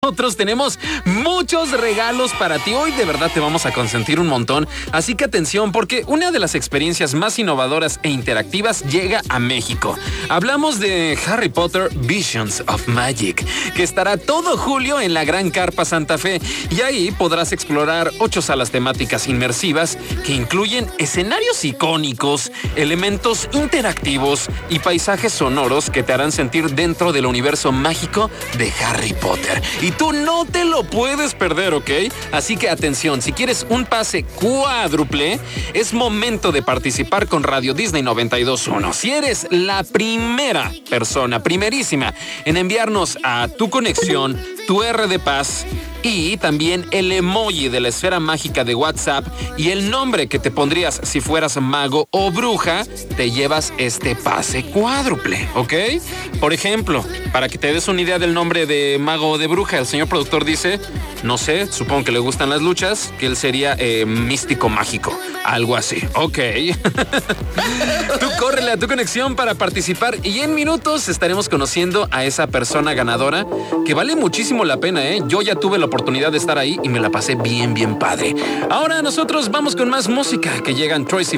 nosotros tenemos muchos regalos para ti. Hoy de verdad te vamos a consentir un montón. Así que atención, porque una de las experiencias más innovadoras e interactivas llega a México. Hablamos de Harry Potter Visions of Magic, que estará todo julio en la Gran Carpa Santa Fe. Y ahí podrás explorar 8 salas temáticas inmersivas que incluyen escenarios icónicos, elementos interactivos y paisajes sonoros que te harán sentir dentro del universo mágico de Harry Potter. Y tú no te lo puedes perder, ¿ok? Así que atención, si quieres un pase cuádruple, es momento de participar con Radio Disney 92.1. Si eres la primera persona, primerísima, en enviarnos a tu conexión, tu R de paz y también el emoji de la esfera mágica de WhatsApp y el nombre que te pondrías si fueras mago o bruja, te llevas este pase cuádruple, ¿ok? Por ejemplo, para que te des una idea del nombre de mago o de bruja, el señor productor dice, no sé, supongo que le gustan las luchas, que él sería místico mágico, algo así, ok. Tú córrele a tu conexión para participar y en minutos estaremos conociendo a esa persona ganadora que vale muchísimo la pena, ¿eh? Yo ya tuve la oportunidad de estar ahí y me la pasé bien, bien padre. Ahora nosotros vamos con más música que llegan Troye